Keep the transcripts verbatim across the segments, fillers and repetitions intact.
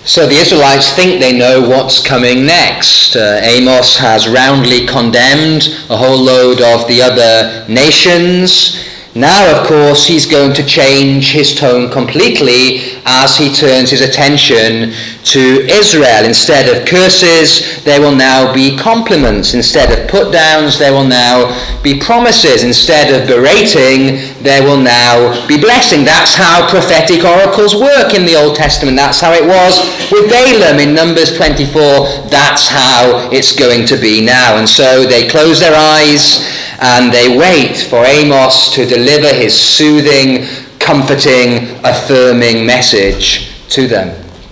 So the Israelites think they know what's coming next. Uh, Amos has roundly condemned a whole load of the other nations. Now, of course, he's going to change his tone completely as he turns his attention to Israel. Instead of curses, there will now be compliments. Instead of put-downs, there will now be promises. Instead of berating, there will now be blessing. That's how prophetic oracles work in the Old Testament. That's how it was with Balaam in Numbers twenty-four. That's how it's going to be now. And so they close their eyes and they wait for Amos to deliver his soothing, comforting, affirming message to them.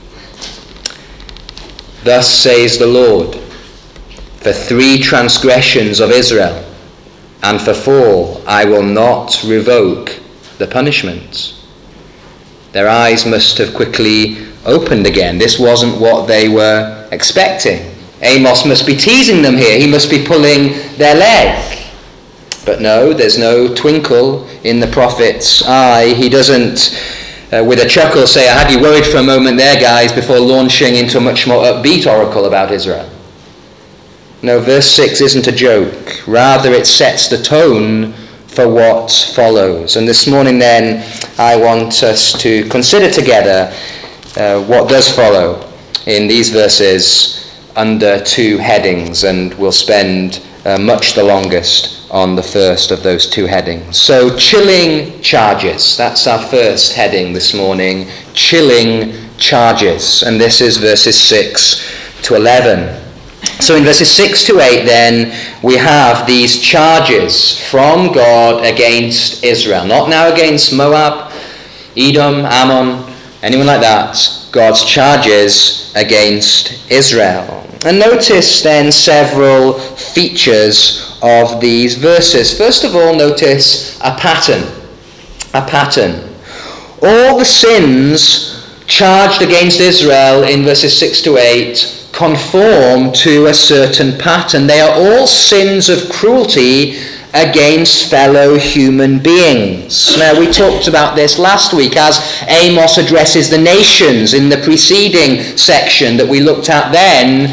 Thus says the Lord, for three transgressions of Israel, and for four I will not revoke the punishment. Their eyes must have quickly opened again. This wasn't what they were expecting. Amos must be teasing them here. He must be pulling their leg. But no, there's no twinkle in the prophet's eye. He doesn't, uh, with a chuckle, say, I had you worried for a moment there, guys, before launching into a much more upbeat oracle about Israel. No, verse six isn't a joke. Rather, it sets the tone for what follows. And this morning, then, I want us to consider together uh, what does follow in these verses under two headings, and we'll spend uh, much the longest on the first of those two headings. So, chilling charges. That's our first heading this morning. Chilling charges. And this is verses six to eleven. So in verses six to eight then, we have these charges from God against Israel. Not now against Moab, Edom, Ammon, anyone like that. God's charges against Israel. And notice then several features of these verses. First of all, notice a pattern. A pattern. All the sins charged against Israel in verses six to eight conform to a certain pattern. They are all sins of cruelty against fellow human beings. Now, we talked about this last week as Amos addresses the nations in the preceding section that we looked at then.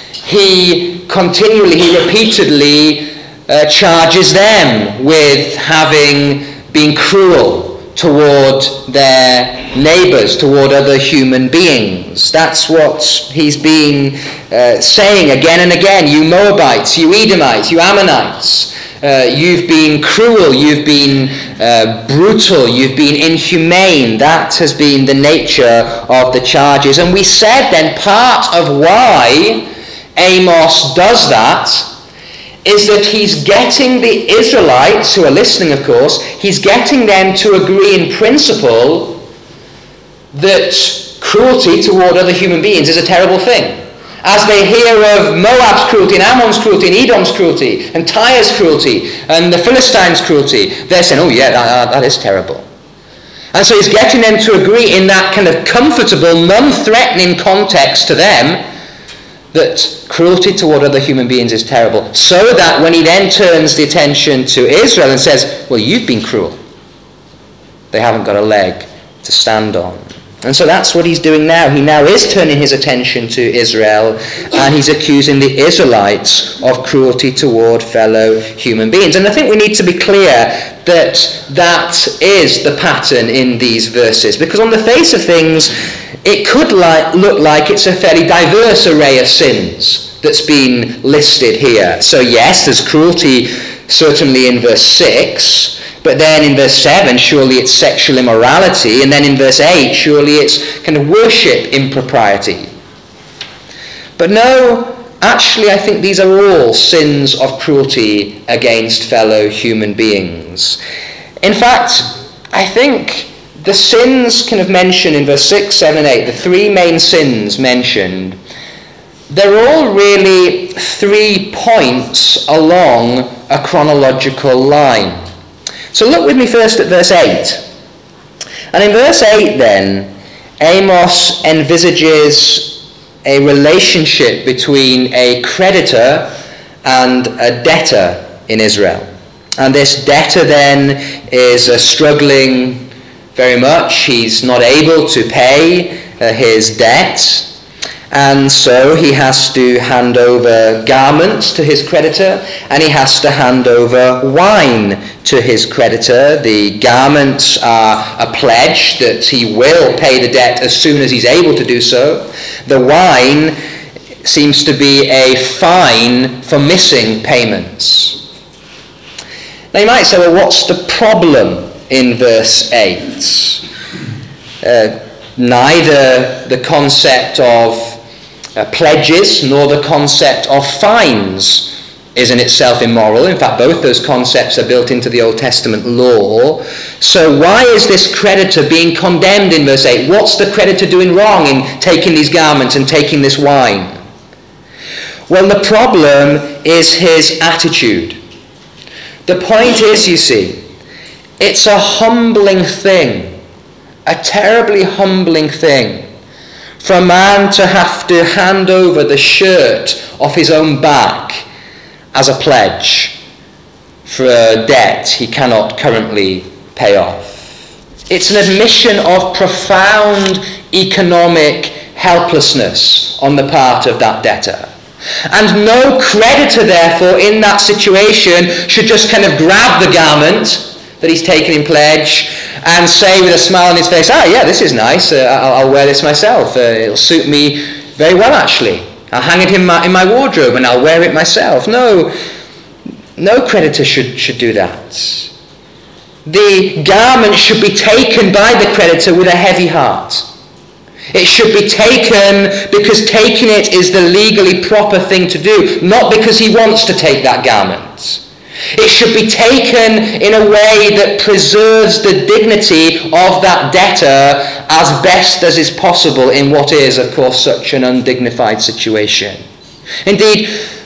He continually, he repeatedly uh, charges them with having been cruel toward their neighbours, toward other human beings. That's what he's been uh, saying again and again. You Moabites, you Edomites, you Ammonites, uh, you've been cruel, you've been uh, brutal, you've been inhumane. That has been the nature of the charges. And we said then part of why Amos does that is that he's getting the Israelites, who are listening of course, he's getting them to agree in principle that cruelty toward other human beings is a terrible thing. As they hear of Moab's cruelty and Ammon's cruelty and Edom's cruelty and Tyre's cruelty and the Philistines' cruelty, they're saying, oh yeah, that, that is terrible. And so he's getting them to agree in that kind of comfortable, non-threatening context to them that cruelty toward other human beings is terrible, so that when he then turns the attention to Israel and says, well, you've been cruel, they haven't got a leg to stand on. And so that's what he's doing now. He now is turning his attention to Israel, and he's accusing the Israelites of cruelty toward fellow human beings. And I think we need to be clear that that is the pattern in these verses, because on the face of things, it could like, look like it's a fairly diverse array of sins that's been listed here. So yes, there's cruelty certainly in verse six, but then in verse seven, surely it's sexual immorality, and then in verse eight, surely it's kind of worship impropriety. But no, actually I think these are all sins of cruelty against fellow human beings. In fact, I think the sins kind of mentioned in verse six, seven, and eight, the three main sins mentioned, they're all really three points along a chronological line. So look with me first at verse eight. And in verse eight then, Amos envisages a relationship between a creditor and a debtor in Israel. And this debtor then is uh, struggling very much. He's not able to pay uh, his debt. And so he has to hand over garments to his creditor, and he has to hand over wine to his creditor. The garments are a pledge that he will pay the debt as soon as he's able to do so. The wine seems to be a fine for missing payments. Now you might say, well, what's the problem in verse eight? Uh, neither the concept of uh, pledges nor the concept of fines is in itself immoral. In fact, both those concepts are built into the Old Testament law. So why is this creditor being condemned in verse eight? What's the creditor doing wrong in taking these garments and taking this wine? Well, the problem is his attitude. The point is, you see, it's a humbling thing, a terribly humbling thing, for a man to have to hand over the shirt off his own back as a pledge for a debt he cannot currently pay off. It's an admission of profound economic helplessness on the part of that debtor. And no creditor, therefore, in that situation should just kind of grab the garment that he's taken in pledge and say with a smile on his face, ah, yeah, this is nice, uh, I'll, I'll wear this myself, uh, it'll suit me very well, actually. I'll hang it in my, in my wardrobe and I'll wear it myself. No, no creditor should, should do that. The garment should be taken by the creditor with a heavy heart. It should be taken because taking it is the legally proper thing to do, not because he wants to take that garment. It should be taken in a way that preserves the dignity of that debtor as best as is possible in what is, of course, such an undignified situation. Indeed,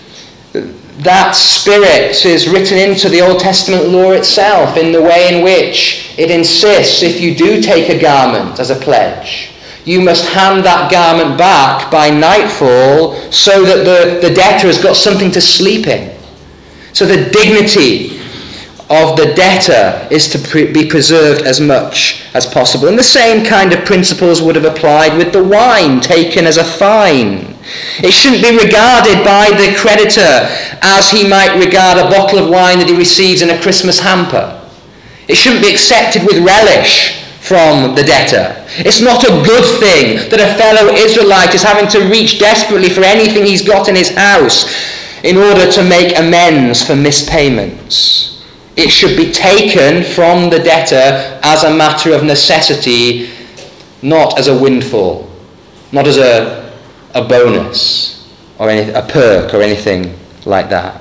that spirit is written into the Old Testament law itself in the way in which it insists if you do take a garment as a pledge, you must hand that garment back by nightfall so that the, the debtor has got something to sleep in. So the dignity of the debtor is to pre- be preserved as much as possible. And the same kind of principles would have applied with the wine taken as a fine. It shouldn't be regarded by the creditor as he might regard a bottle of wine that he receives in a Christmas hamper. It shouldn't be accepted with relish from the debtor. It's not a good thing that a fellow Israelite is having to reach desperately for anything he's got in his house in order to make amends for missed payments. It should be taken from the debtor as a matter of necessity, not as a windfall, not as a, a bonus or any, a perk or anything like that.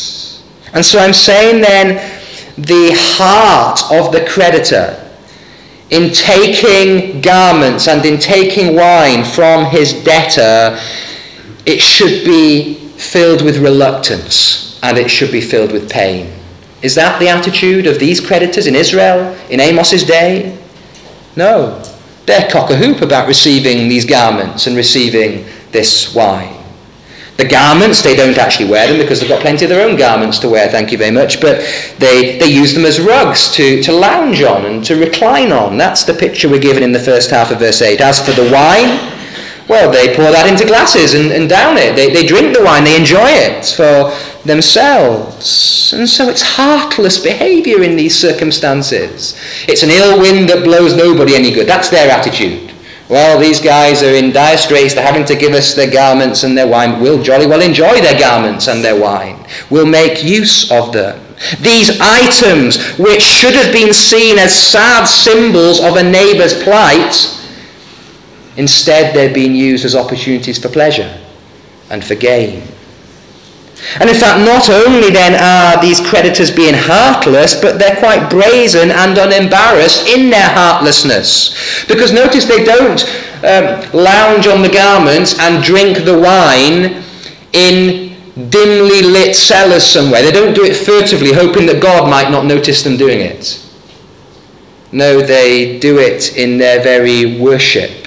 And so I'm saying then, the heart of the creditor in taking garments and in taking wine from his debtor, it should be filled with reluctance and it should be filled with pain. Is that the attitude of these creditors in Israel in Amos's day? No. They're cock-a-hoop about receiving these garments and receiving this wine. The garments, they don't actually wear them because they've got plenty of their own garments to wear, thank you very much, but they, they use them as rugs to, to lounge on and to recline on. That's the picture we're given in the first half of verse eight. As for the wine, well, they pour that into glasses and, and down it. They, they drink the wine, they enjoy it for themselves. And so it's heartless behaviour in these circumstances. It's an ill wind that blows nobody any good. That's their attitude. Well, these guys are in dire straits. They're having to give us their garments and their wine. We'll jolly well enjoy their garments and their wine. We'll make use of them. These items, which should have been seen as sad symbols of a neighbour's plight, instead they're being used as opportunities for pleasure and for gain. And in fact, not only then are these creditors being heartless, but they're quite brazen and unembarrassed in their heartlessness. Because notice they don't um, lounge on the garments and drink the wine in dimly lit cellars somewhere. They don't do it furtively, hoping that God might not notice them doing it. No, they do it in their very worship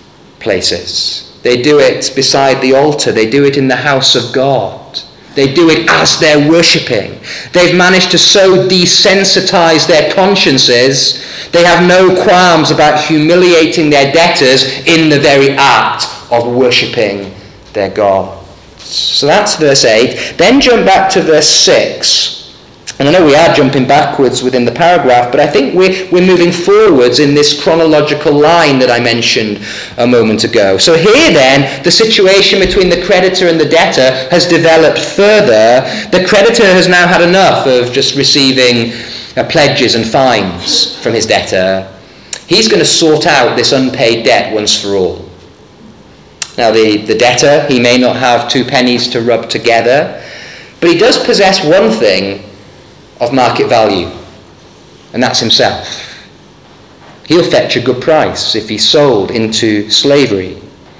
places. They do it beside the altar. They do it in the house of God. They do it as they're worshipping. They've managed to so desensitize their consciences, they have no qualms about humiliating their debtors in the very act of worshipping their gods. So that's verse eight. Then jump back to verse six. And I know we are jumping backwards within the paragraph, but I think we're, we're moving forwards in this chronological line that I mentioned a moment ago. So here then, the situation between the creditor and the debtor has developed further. The creditor has now had enough of just receiving uh, pledges and fines from his debtor. He's going to sort out this unpaid debt once for all. Now the, the debtor, he may not have two pennies to rub together, but he does possess one thing of market value, and that's himself. He'll fetch a good price if he's sold into slavery.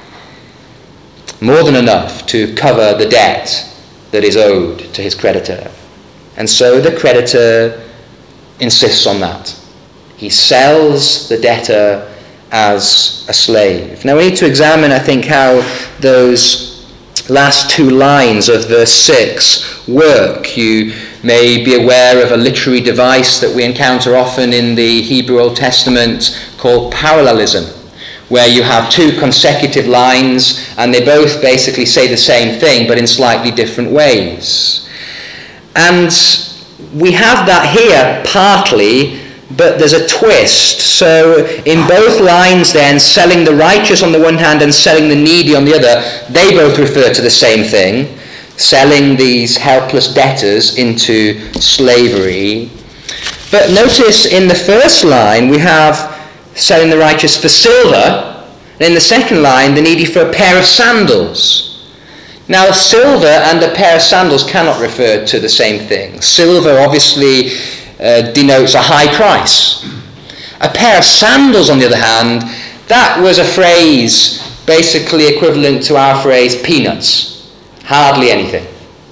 More than enough to cover the debt that is owed to his creditor. And so the creditor insists on that. He sells the debtor as a slave. Now we need to examine, I think, how those last two lines of verse six work. You may be aware of a literary device that we encounter often in the Hebrew Old Testament called parallelism, where you have two consecutive lines and they both basically say the same thing but in slightly different ways. And we have that here partly, but there's a twist. So in both lines then, selling the righteous on the one hand and selling the needy on the other, they both refer to the same thing, selling these helpless debtors into slavery. But notice in the first line we have selling the righteous for silver, and in the second line the needy for a pair of sandals. Now silver and a pair of sandals cannot refer to the same thing. Silver obviously Uh, denotes a high price. A pair of sandals, on the other hand, that was a phrase basically equivalent to our phrase peanuts. Hardly anything.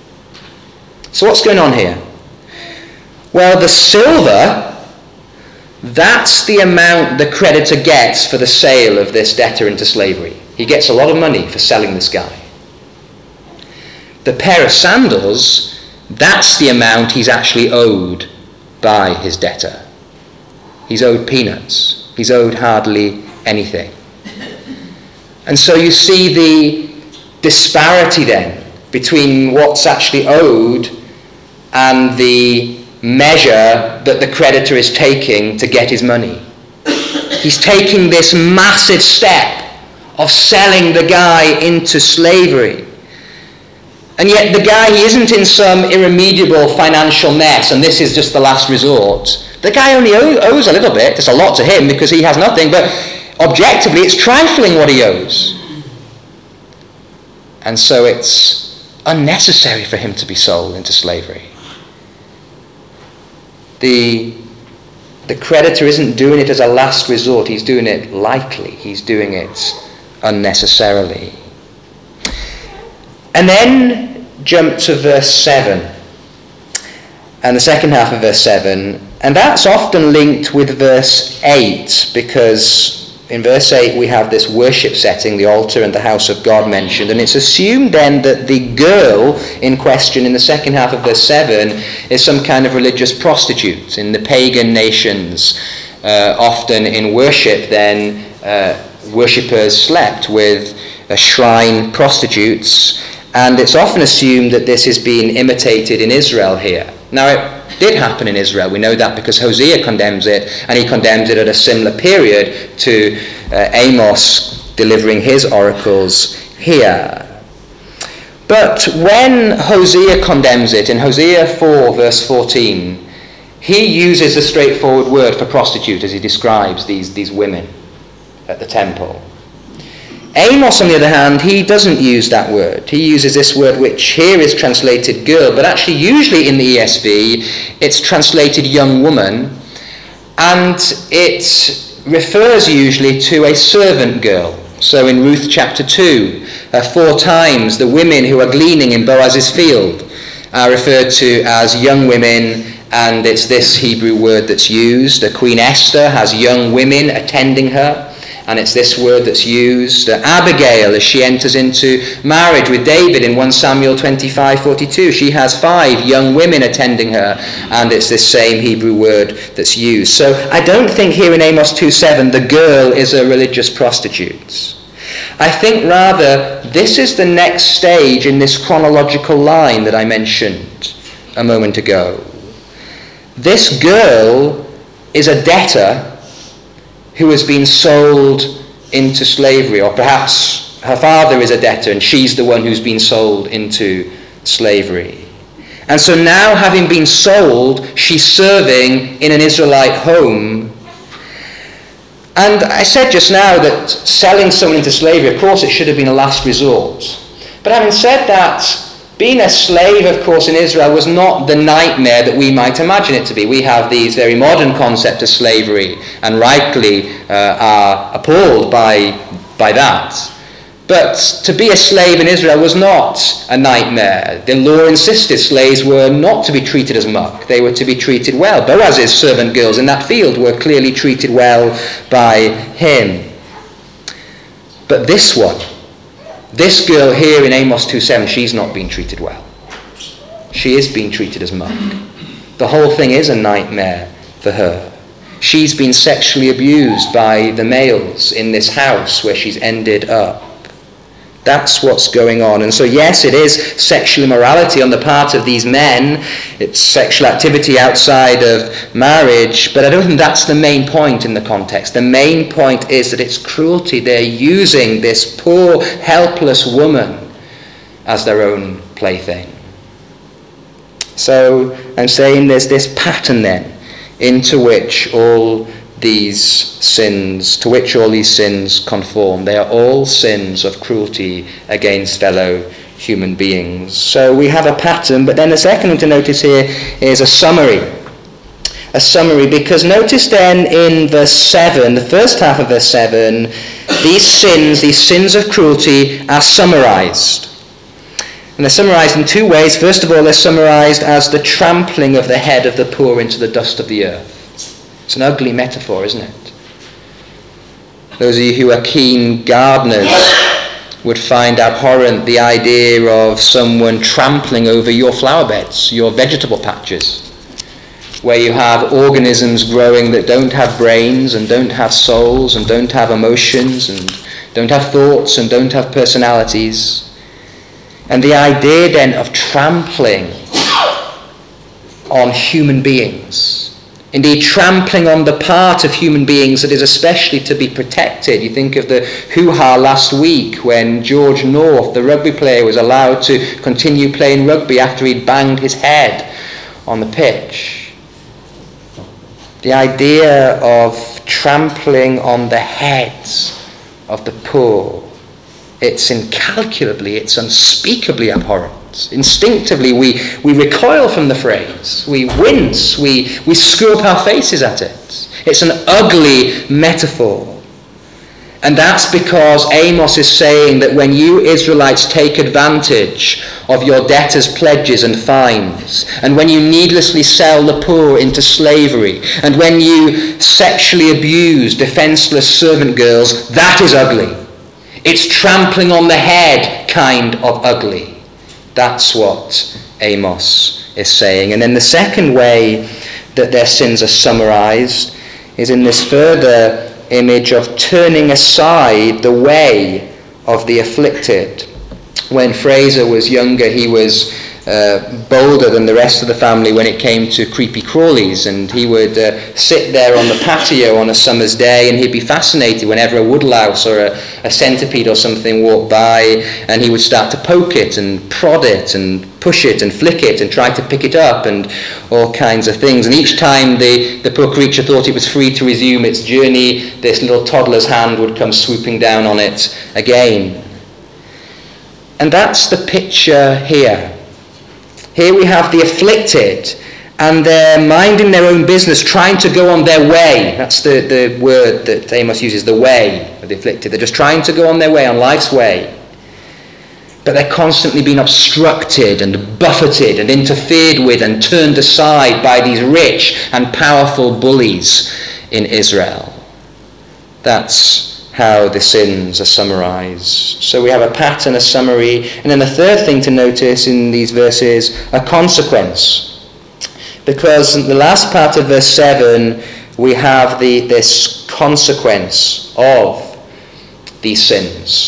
So what's going on here? Well, the silver, that's the amount the creditor gets for the sale of this debtor into slavery. He gets a lot of money for selling this guy. The pair of sandals, that's the amount he's actually owed by his debtor. He's owed peanuts. He's owed hardly anything. And so you see the disparity then between what's actually owed and the measure that the creditor is taking to get his money. He's taking this massive step of selling the guy into slavery. And yet the guy, he isn't in some irremediable financial mess and this is just the last resort. The guy only owes a little bit. It's a lot to him because he has nothing, but objectively it's trifling what he owes. And so it's unnecessary for him to be sold into slavery. The, the creditor isn't doing it as a last resort. He's doing it lightly. He's doing it unnecessarily. And then jump to verse seven, and the second half of verse seven, and that's often linked with verse eight, because in verse eight we have this worship setting, the altar and the house of God mentioned, and it's assumed then that the girl in question in the second half of verse seven is some kind of religious prostitute. In the pagan nations, uh, often in worship then, uh, worshippers slept with uh, shrine prostitutes. And it's often assumed that this is being imitated in Israel here. Now, it did happen in Israel. We know that because Hosea condemns it, and he condemns it at a similar period to uh, Amos delivering his oracles here. But when Hosea condemns it, in Hosea four, verse fourteen, he uses a straightforward word for prostitute as he describes these, these women at the temple. Amos, on the other hand, he doesn't use that word. He uses this word which here is translated girl, but actually usually in the E S V it's translated young woman, and it refers usually to a servant girl. So in Ruth chapter two, uh, four times the women who are gleaning in Boaz's field are referred to as young women, and it's this Hebrew word that's used. Uh, Queen Esther has young women attending her, and it's this word that's used. Uh, Abigail, as she enters into marriage with David in First Samuel twenty-five forty-two, she has five young women attending her, and it's this same Hebrew word that's used. So I don't think here in Amos two seven the girl is a religious prostitute. I think rather this is the next stage in this chronological line that I mentioned a moment ago. This girl is a debtor who has been sold into slavery, or perhaps her father is a debtor and she's the one who's been sold into slavery. And so now, having been sold, she's serving in an Israelite home. And I said just now that selling someone into slavery, of course, it should have been a last resort. But having said that, being a slave, of course, in Israel was not the nightmare that we might imagine it to be. We have these very modern concepts of slavery, and rightly uh, are appalled by, by that. But to be a slave in Israel was not a nightmare. The law insisted slaves were not to be treated as muck. They were to be treated well. Boaz's servant girls in that field were clearly treated well by him. But this one, this girl here in Amos two seven, she's not being treated well. She is being treated as muck. The whole thing is a nightmare for her. She's been sexually abused by the males in this house where she's ended up. That's what's going on. And so yes, it is sexual immorality on the part of these men. It's sexual activity outside of marriage, but I don't think that's the main point in the context. The main point is that it's cruelty. They're using this poor, helpless woman as their own plaything. So I'm saying there's this pattern then into which all these sins, to which all these sins conform. They are all sins of cruelty against fellow human beings. So we have a pattern, but then the second thing to notice here is a summary. A summary, because notice then in verse seven, the first half of verse seven, these sins, these sins of cruelty are summarized. And they're summarized in two ways. First of all, they're summarized as the trampling of the head of the poor into the dust of the earth. It's an ugly metaphor, isn't it? Those of you who are keen gardeners would find abhorrent the idea of someone trampling over your flower beds, your vegetable patches, where you have organisms growing that don't have brains and don't have souls and don't have emotions and don't have thoughts and don't have personalities. And the idea then of trampling on human beings, indeed trampling on the part of human beings that is especially to be protected. You think of the hoo-ha last week when George North, the rugby player, was allowed to continue playing rugby after he'd banged his head on the pitch. The idea of trampling on the heads of the poor, it's incalculably, it's unspeakably abhorrent. Instinctively we, we recoil from the phrase. We wince, we, we screw up our faces at it. It's an ugly metaphor. And that's because Amos is saying that when you Israelites take advantage of your debtors' pledges and fines, and when you needlessly sell the poor into slavery, and when you sexually abuse defenseless servant girls, that is ugly. It's trampling on the head kind of ugly. That's what Amos is saying. And then the second way that their sins are summarized is in this further image of turning aside the way of the afflicted. When Fraser was younger, he was uh, bolder than the rest of the family when it came to creepy crawlies, and he would uh, sit there on the patio on a summer's day, and he'd be fascinated whenever a woodlouse or a, a centipede or something walked by, and he would start to poke it and prod it and push it and flick it and try to pick it up and all kinds of things. And each time the, the poor creature thought it was free to resume its journey, this little toddler's hand would come swooping down on it again. And that's the picture here. Here we have the afflicted, and they're minding their own business, trying to go on their way. That's the, the word that Amos uses, the way of the afflicted. They're just trying to go on their way, on life's way. But they're constantly being obstructed and buffeted and interfered with and turned aside by these rich and powerful bullies in Israel. That's how the sins are summarized. So we have a pattern, a summary, and then the third thing to notice in these verses, a consequence. Because in the last part of verse seven, we have the this consequence of these sins.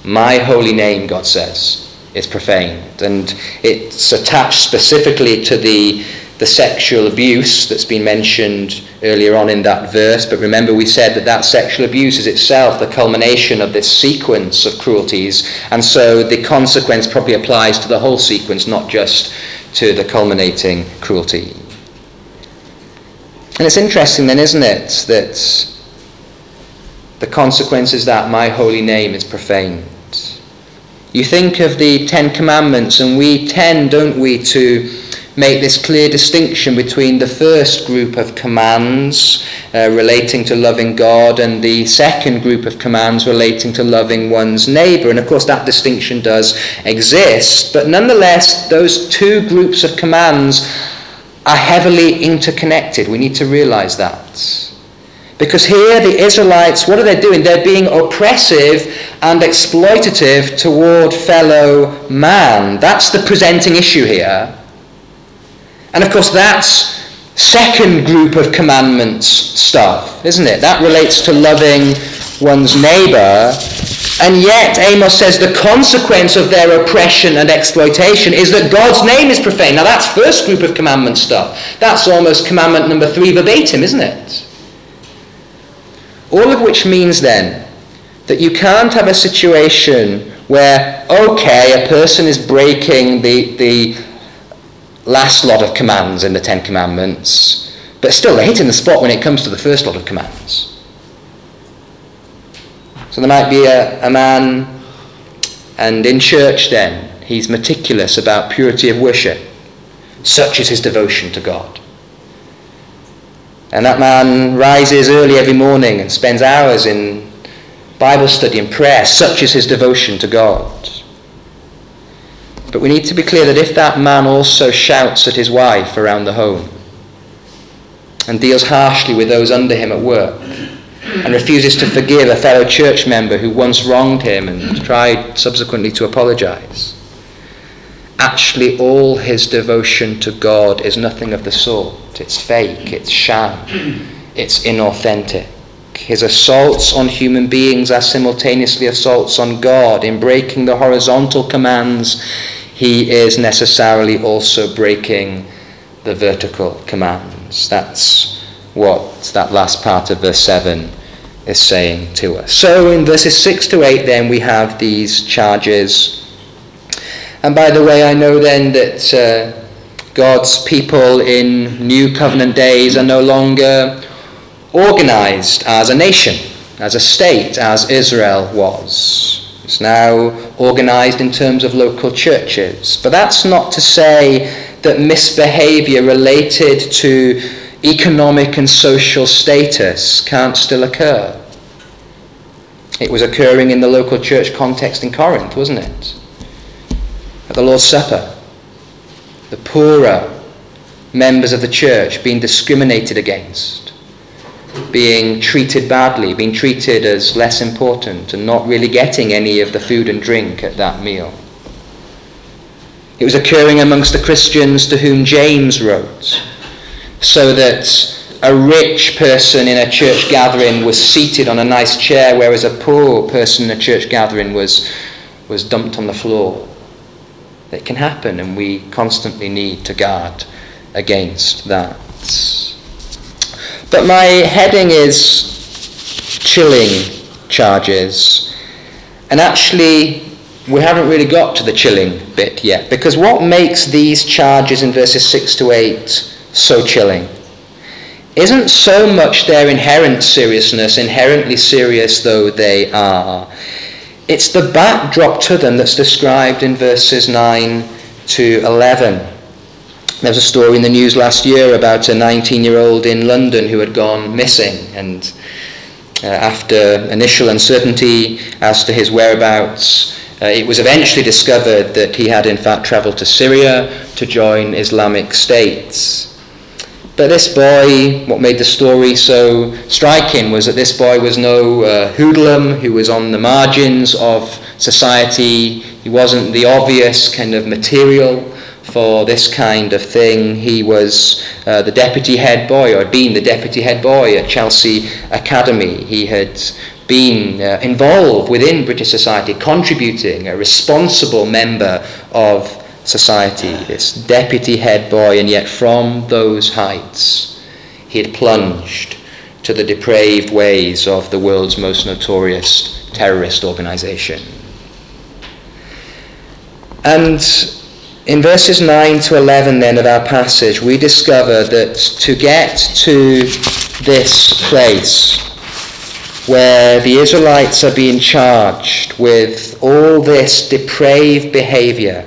My holy name, God says, is profaned. And it's attached specifically to the, the sexual abuse that's been mentioned earlier on in that verse. But remember, we said that that sexual abuse is itself the culmination of this sequence of cruelties. And so the consequence probably applies to the whole sequence, not just to the culminating cruelty. And it's interesting then, isn't it, that the consequence is that my holy name is profaned. You think of the Ten Commandments, and we tend, don't we, to make this clear distinction between the first group of commands uh, relating to loving God and the second group of commands relating to loving one's neighbour. And of course that distinction does exist, but nonetheless those two groups of commands are heavily interconnected. We need to realise that. Because here the Israelites, what are they doing? They're being oppressive and exploitative toward fellow man. That's the presenting issue here. And of course that's second group of commandments stuff, isn't it? That relates to loving one's neighbour. And yet Amos says the consequence of their oppression and exploitation is that God's name is profaned. Now that's first group of commandment stuff. That's almost commandment number three verbatim, isn't it? All of which means then that you can't have a situation where, okay, a person is breaking the, the last lot of commands in the Ten Commandments, but still they're hitting the spot when it comes to the first lot of commands. So there might be a, a man, and in church then, he's meticulous about purity of worship. Such is his devotion to God. And that man rises early every morning and spends hours in Bible study and prayer. Such is his devotion to God. But we need to be clear that if that man also shouts at his wife around the home and deals harshly with those under him at work and refuses to forgive a fellow church member who once wronged him and tried subsequently to apologize, actually all his devotion to God is nothing of the sort. It's fake, it's sham, it's inauthentic. His assaults on human beings are simultaneously assaults on God. In breaking the horizontal commands, he is necessarily also breaking the vertical commands. That's what that last part of verse seven is saying to us. So in verses six to eight then we have these charges. And by the way, I know then that uh, God's people in New Covenant days are no longer organized as a nation, as a state, as Israel was. It's now organized in terms of local churches. But that's not to say that misbehavior related to economic and social status can't still occur. It was occurring in the local church context in Corinth, wasn't it? At the Lord's Supper, the poorer members of the church being discriminated against, being treated badly, being treated as less important and not really getting any of the food and drink at that meal. It was occurring amongst the Christians to whom James wrote, so that a rich person in a church gathering was seated on a nice chair, whereas a poor person in a church gathering was, was dumped on the floor. It can happen, and we constantly need to guard against that. But my heading is chilling charges. And actually, we haven't really got to the chilling bit yet, because what makes these charges in verses six to eight so chilling isn't so much their inherent seriousness, inherently serious though they are. It's the backdrop to them that's described in verses nine to eleven. There was a story in the news last year about a nineteen-year-old in London who had gone missing, and uh, after initial uncertainty as to his whereabouts, uh, it was eventually discovered that he had in fact travelled to Syria to join Islamic State. But this boy, what made the story so striking was that this boy was no uh, hoodlum who was on the margins of society. He wasn't the obvious kind of material for this kind of thing. He was uh, the deputy head boy, or had been the deputy head boy at Chelsea Academy. He had been uh, involved within British society, contributing, a responsible member of society, this deputy head boy, and yet from those heights he had plunged to the depraved ways of the world's most notorious terrorist organization. And in verses nine to eleven then of our passage, we discover that to get to this place where the Israelites are being charged with all this depraved behavior,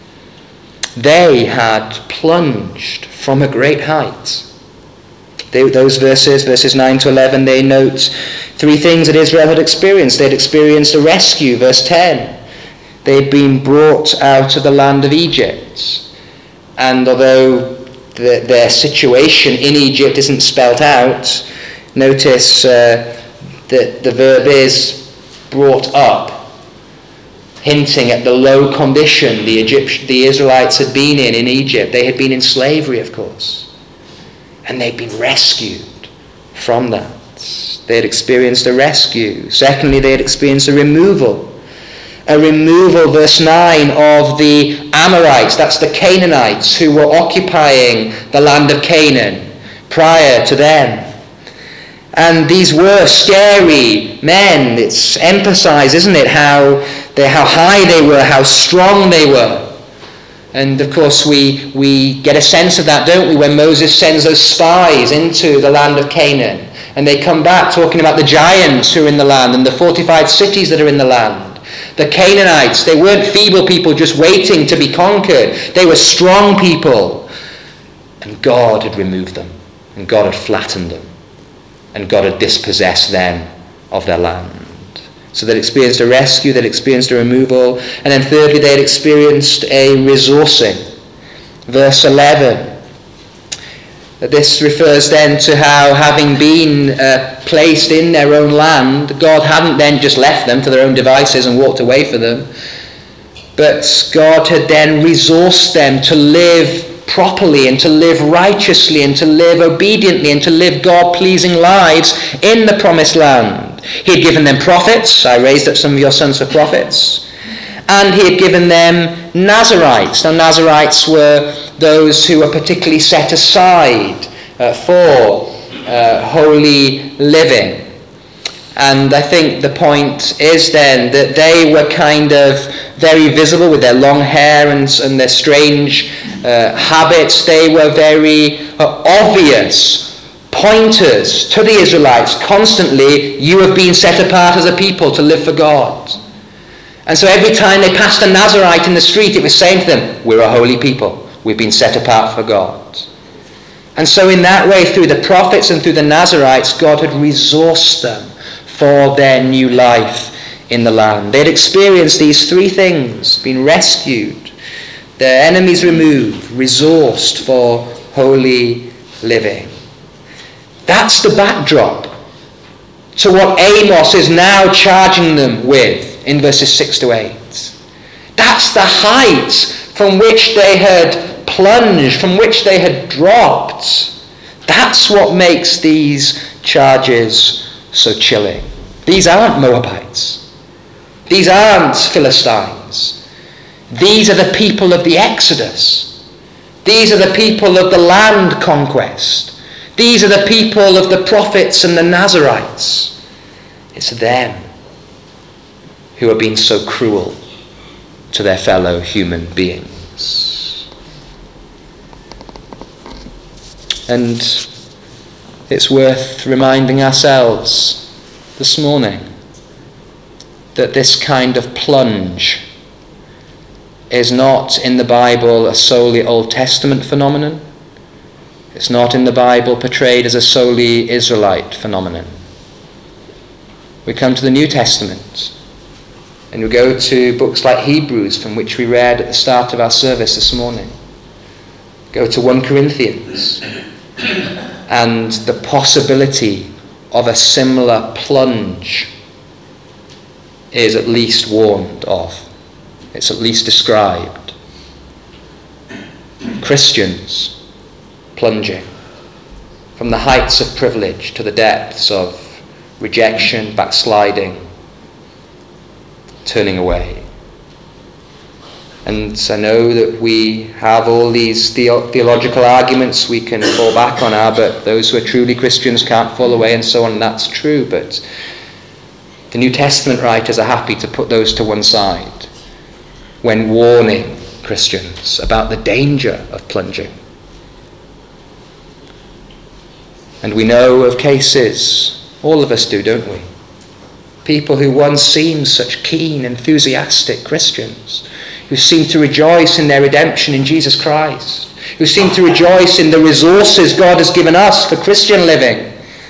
they had plunged from a great height. They, those verses, verses nine to eleven, they note three things that Israel had experienced. They'd experienced a rescue, verse ten. They'd been brought out of the land of Egypt. And although the, their situation in Egypt isn't spelt out, notice uh, that the verb is brought up, hinting at the low condition the, Egypt, the Israelites had been in in Egypt. They had been in slavery, of course. And they'd been rescued from that. They had experienced a rescue. Secondly, they had experienced a removal. A removal, verse nine, of the Amorites, that's the Canaanites, who were occupying the land of Canaan prior to them. And these were scary men. It's emphasized, isn't it, how they, how high they were, how strong they were. And of course we, we get a sense of that, don't we, when Moses sends those spies into the land of Canaan. And they come back talking about the giants who are in the land and the fortified cities that are in the land. The Canaanites, they weren't feeble people just waiting to be conquered. They were strong people. And God had removed them. And God had flattened them. And God had dispossessed them of their land. So they'd experienced a rescue, they'd experienced a removal. And then thirdly, they'd experienced a resourcing. Verse eleven. This refers then to how, having been uh, placed in their own land, God hadn't then just left them to their own devices and walked away for them, but God had then resourced them to live properly and to live righteously and to live obediently and to live God-pleasing lives in the promised land. He had given them prophets. I raised up some of your sons for prophets. And he had given them Nazarites. Now, Nazarites were those who were particularly set aside uh, for uh, holy living. And I think the point is then that they were kind of very visible with their long hair and, and their strange uh, habits. They were very uh, obvious pointers to the Israelites constantly. You have been set apart as a people to live for God. And so every time they passed a Nazarite in the street, it was saying to them, we're a holy people. We've been set apart for God. And so in that way, through the prophets and through the Nazarites, God had resourced them for their new life in the land. They had experienced these three things, been rescued, their enemies removed, resourced for holy living. That's the backdrop to what Amos is now charging them with in verses six to eight. That's the height from which they had plunged, from which they had dropped. That's what makes these charges so chilling. These aren't Moabites. These aren't Philistines. These are the people of the Exodus. These are the people of the land conquest. These are the people of the prophets and the Nazarites. It's them who are being so cruel to their fellow human beings. And it's worth reminding ourselves this morning that this kind of plunge is not in the Bible a solely Old Testament phenomenon. It's not in the Bible portrayed as a solely Israelite phenomenon. We come to the New Testament and we go to books like Hebrews, from which we read at the start of our service this morning. Go to First Corinthians, and the possibility of a similar plunge is at least warned of. It's at least described. Christians plunging from the heights of privilege to the depths of rejection, backsliding, turning away. And I know that we have all these theo- theological arguments we can fall back on, ah, but those who are truly Christians can't fall away and so on, and that's true, but the New Testament writers are happy to put those to one side when warning Christians about the danger of plunging. And we know of cases, all of us do, don't we? People who once seemed such keen, enthusiastic Christians, who seem to rejoice in their redemption in Jesus Christ, who seem to rejoice in the resources God has given us for Christian living.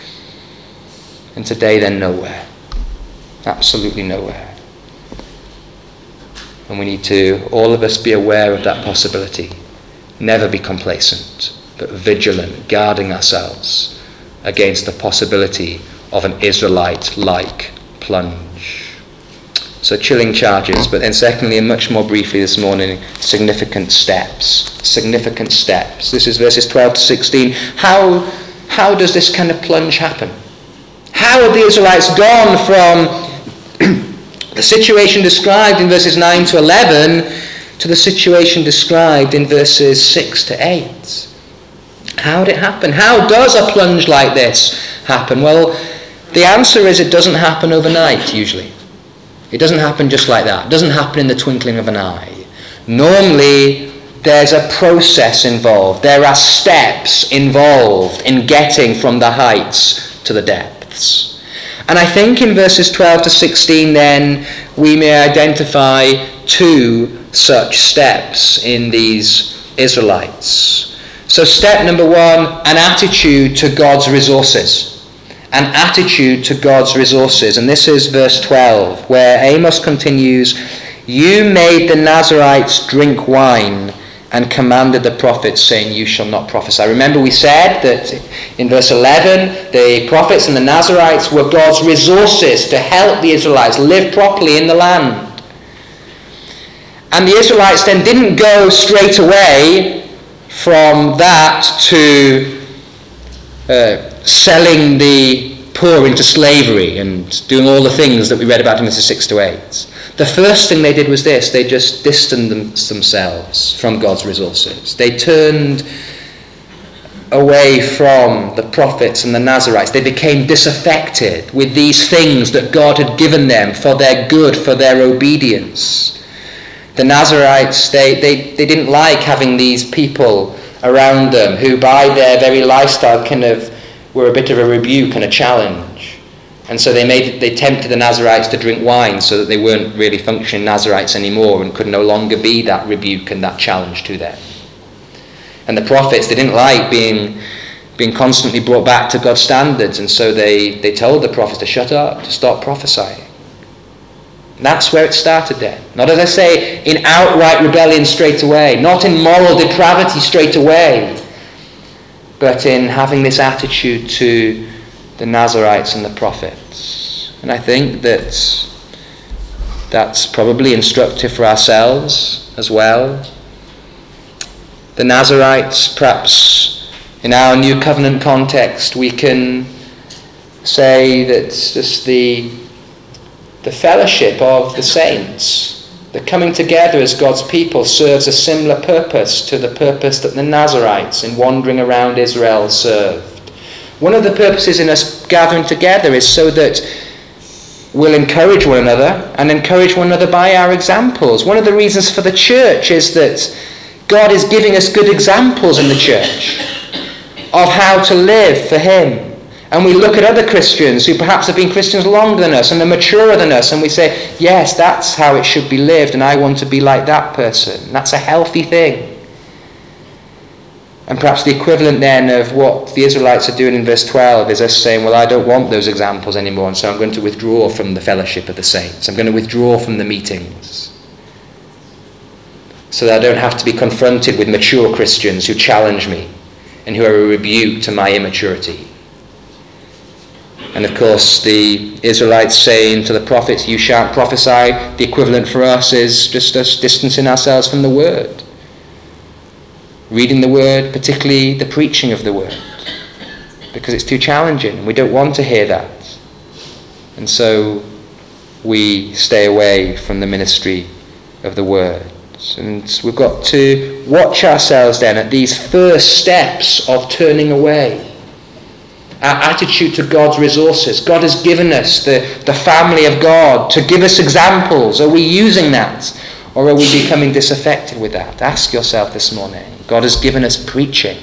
And today they're nowhere. Absolutely nowhere. And we need to, all of us, be aware of that possibility. Never be complacent, but vigilant, guarding ourselves against the possibility of an Israelite-like plunge. So chilling charges, but then secondly, and much more briefly this morning, significant steps. Significant steps. This is verses twelve to sixteen. How, how does this kind of plunge happen? How have the Israelites gone from the situation described in verses nine to eleven to the situation described in verses six to eight? How did it happen? How does a plunge like this happen? Well, the answer is it doesn't happen overnight, usually. It doesn't happen just like that. It doesn't happen in the twinkling of an eye. Normally, there's a process involved. There are steps involved in getting from the heights to the depths. And I think in verses twelve to sixteen then, we may identify two such steps in these Israelites. So step number one, an attitude to God's resources. An attitude to God's resources. And this is verse twelve, where Amos continues, "You made the Nazarites drink wine and commanded the prophets, saying, you shall not prophesy." Remember, we said that in verse eleven, the prophets and the Nazarites were God's resources to help the Israelites live properly in the land. And the Israelites then didn't go straight away from that to uh, selling the poor into slavery and doing all the things that we read about in verses six to eight. The first thing they did was this: they just distanced themselves from God's resources. They turned away from the prophets and the Nazarites. They became disaffected with these things that God had given them for their good, for their obedience. The Nazarites, they, they, they didn't like having these people around them who by their very lifestyle kind of were a bit of a rebuke and a challenge. And so they made they tempted the Nazarites to drink wine so that they weren't really functioning Nazarites anymore and could no longer be that rebuke and that challenge to them. And the prophets, they didn't like being being constantly brought back to God's standards, and so they, they told the prophets to shut up, to stop prophesying. And that's where it started then. Not, as I say, in outright rebellion straight away, not in moral depravity straight away, but in having this attitude to the Nazarites and the prophets. And I think that that's probably instructive for ourselves as well. The Nazarites, perhaps in our New Covenant context, we can say that just the, the fellowship of the saints, the coming together as God's people, serves a similar purpose to the purpose that the Nazarites in wandering around Israel served. One of the purposes in us gathering together is so that we'll encourage one another and encourage one another by our examples. One of the reasons for the church is that God is giving us good examples in the church of how to live for Him. And we look at other Christians who perhaps have been Christians longer than us and are maturer than us, and we say, yes, that's how it should be lived, and I want to be like that person. That's a healthy thing. And perhaps the equivalent then of what the Israelites are doing in verse twelve is us saying, well, I don't want those examples anymore, and so I'm going to withdraw from the fellowship of the saints. I'm going to withdraw from the meetings, so that I don't have to be confronted with mature Christians who challenge me and who are a rebuke to my immaturity. And of course, the Israelites saying to the prophets, you shan't prophesy, the equivalent for us is just us distancing ourselves from the word. Reading the word, particularly the preaching of the word, because it's too challenging. We don't want to hear that. And so we stay away from the ministry of the word. And we've got to watch ourselves then at these first steps of turning away. Our attitude to God's resources. God has given us the, the family of God to give us examples. Are we using that? Or are we becoming disaffected with that? Ask yourself this morning. God has given us preaching.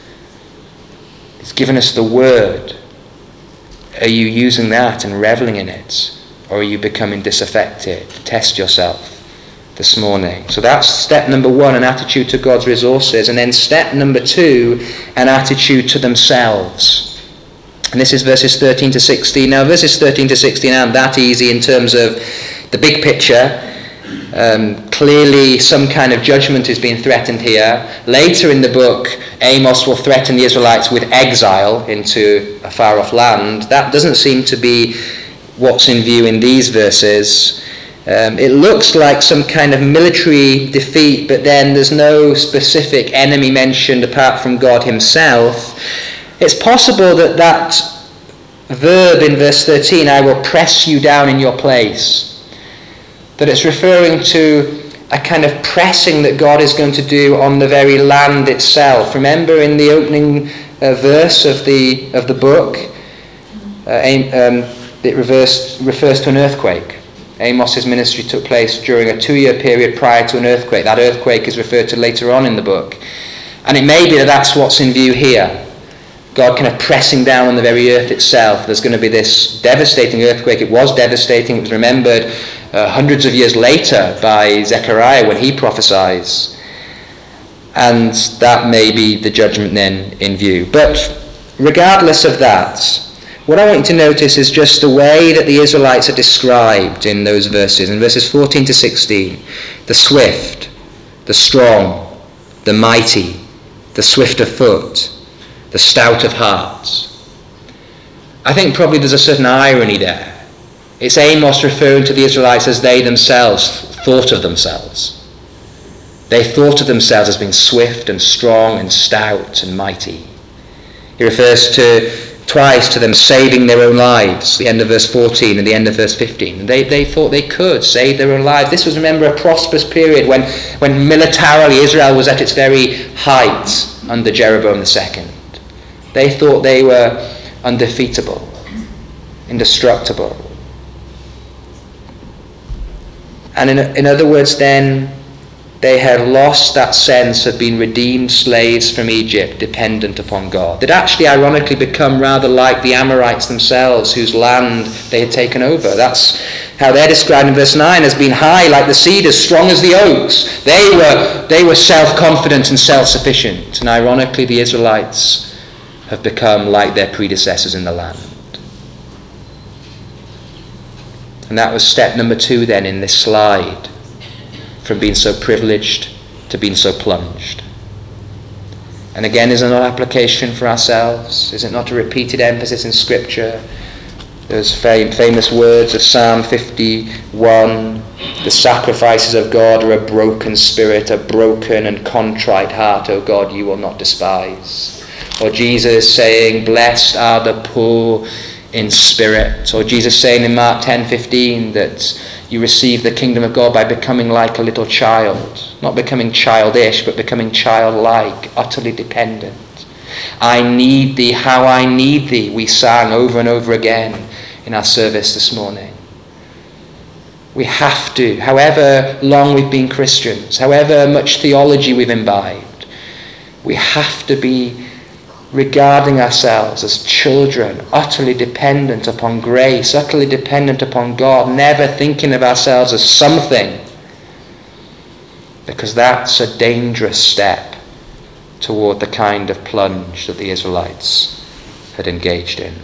He's given us the word. Are you using that and reveling in it? Or are you becoming disaffected? Test yourself this morning. So that's step number one, an attitude to God's resources. And then step number two, an attitude to themselves. And this is verses thirteen to sixteen. Now verses thirteen to sixteen aren't that easy in terms of the big picture. Um, clearly some kind of judgment is being threatened here. Later in the book, Amos will threaten the Israelites with exile into a far-off land. That doesn't seem to be what's in view in these verses. Um, it looks like some kind of military defeat, but then there's no specific enemy mentioned apart from God himself. It's possible that that verb in verse thirteen, I will press you down in your place, that it's referring to a kind of pressing that God is going to do on the very land itself. Remember in the opening uh, verse of the of the book, uh, um, it reversed, refers to an earthquake. Amos's ministry took place during a two-year period prior to an earthquake. That earthquake is referred to later on in the book. And it may be that that's what's in view here. God kind of pressing down on the very earth itself. There's going to be this devastating earthquake. It was devastating. It was remembered uh, hundreds of years later by Zechariah when he prophesies. And that may be the judgment then in view. But regardless of that, what I want you to notice is just the way that the Israelites are described in those verses. In verses fourteen to sixteen, the swift, the strong, the mighty, the swift of foot, the stout of heart. I think probably there's a certain irony there. It's Amos referring to the Israelites as they themselves thought of themselves. They thought of themselves as being swift and strong and stout and mighty. He refers to twice to them saving their own lives, the end of verse fourteen and the end of verse fifteen. They, they thought they could save their own lives. This was, remember, a prosperous period when, when militarily Israel was at its very height under Jeroboam the second. They thought they were undefeatable, indestructible. And in, in other words then, they had lost that sense of being redeemed slaves from Egypt, dependent upon God. They'd actually ironically become rather like the Amorites themselves, whose land they had taken over. That's how they're described in verse nine, as being high like the cedars, strong as the oaks. They were, they were self-confident and self-sufficient. And ironically, the Israelites have become like their predecessors in the land. And that was step number two then in this slide, from being so privileged to being so plunged. And again, is it not application for ourselves? Is it not a repeated emphasis in Scripture? Those fam- famous words of Psalm fifty-one, the sacrifices of God are a broken spirit, a broken and contrite heart, O God, you will not despise. Or Jesus saying, blessed are the poor in spirit. Or Jesus saying in Mark ten fifteen that you receive the kingdom of God by becoming like a little child. Not becoming childish, but becoming childlike, utterly dependent. I need thee, how I need thee, we sang over and over again in our service this morning. We have to, however long we've been Christians, however much theology we've imbibed, we have to be regarding ourselves as children, utterly dependent upon grace, utterly dependent upon God, never thinking of ourselves as something, because that's a dangerous step toward the kind of plunge that the Israelites had engaged in.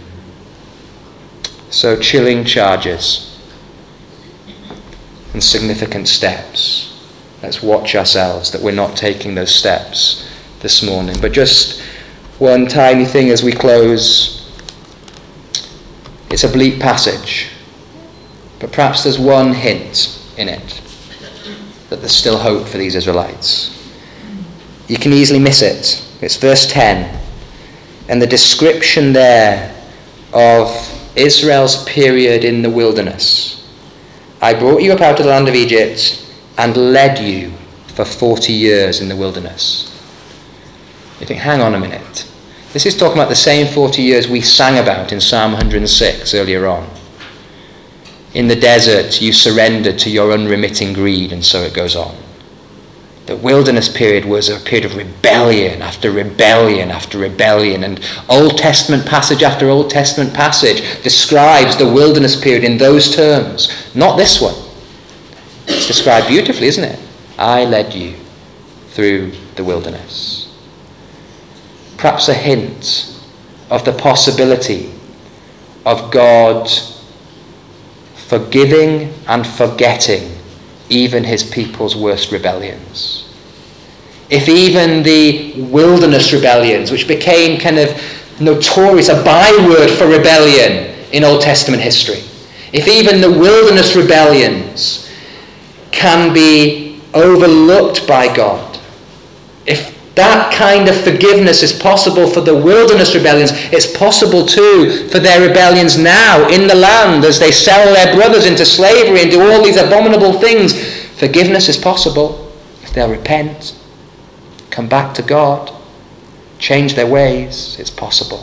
So chilling charges and significant steps. Let's watch ourselves that we're not taking those steps this morning. But just one tiny thing as we close. It's a bleak passage, but perhaps there's one hint in it that there's still hope for these Israelites. You can easily miss it. It's verse ten, and the description there of Israel's period in the wilderness. I brought you up out of the land of Egypt and led you for forty years in the wilderness. You think, hang on a minute. This is talking about the same forty years we sang about in Psalm one hundred six earlier on. In the desert, you surrendered to your unremitting greed, and so it goes on. The wilderness period was a period of rebellion after rebellion after rebellion, and Old Testament passage after Old Testament passage describes the wilderness period in those terms. Not this one. It's described beautifully, isn't it? I led you through the wilderness. Perhaps a hint of the possibility of God forgiving and forgetting even his people's worst rebellions. If even the wilderness rebellions, which became kind of notorious, a byword for rebellion in Old Testament history, if even the wilderness rebellions can be overlooked by God, if that kind of forgiveness is possible for the wilderness rebellions, it's possible too for their rebellions now in the land as they sell their brothers into slavery and do all these abominable things. Forgiveness is possible if they'll repent, come back to God, change their ways. It's possible.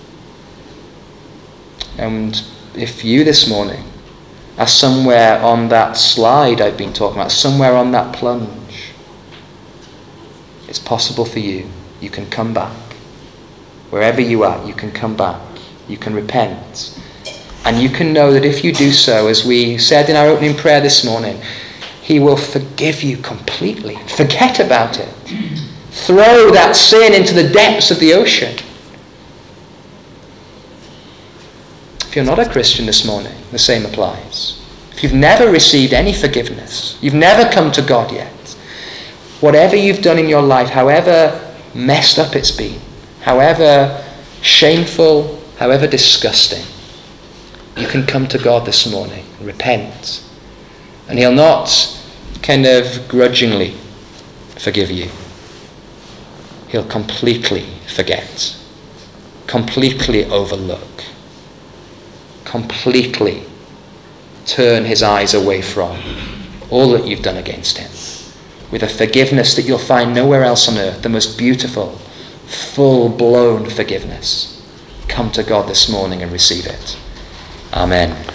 And if you this morning are somewhere on that slide I've been talking about, somewhere on that plunge, it's possible for you. You can come back. Wherever you are, you can come back. You can repent. And you can know that if you do so, as we said in our opening prayer this morning, he will forgive you completely. Forget about it. Throw that sin into the depths of the ocean. If you're not a Christian this morning, the same applies. If you've never received any forgiveness, you've never come to God yet, whatever you've done in your life, however messed up it's been, however shameful, however disgusting, you can come to God this morning and repent. And he'll not kind of grudgingly forgive you. He'll completely forget, completely overlook, completely turn his eyes away from all that you've done against him, with a forgiveness that you'll find nowhere else on earth, the most beautiful, full-blown forgiveness. Come to God this morning and receive it. Amen.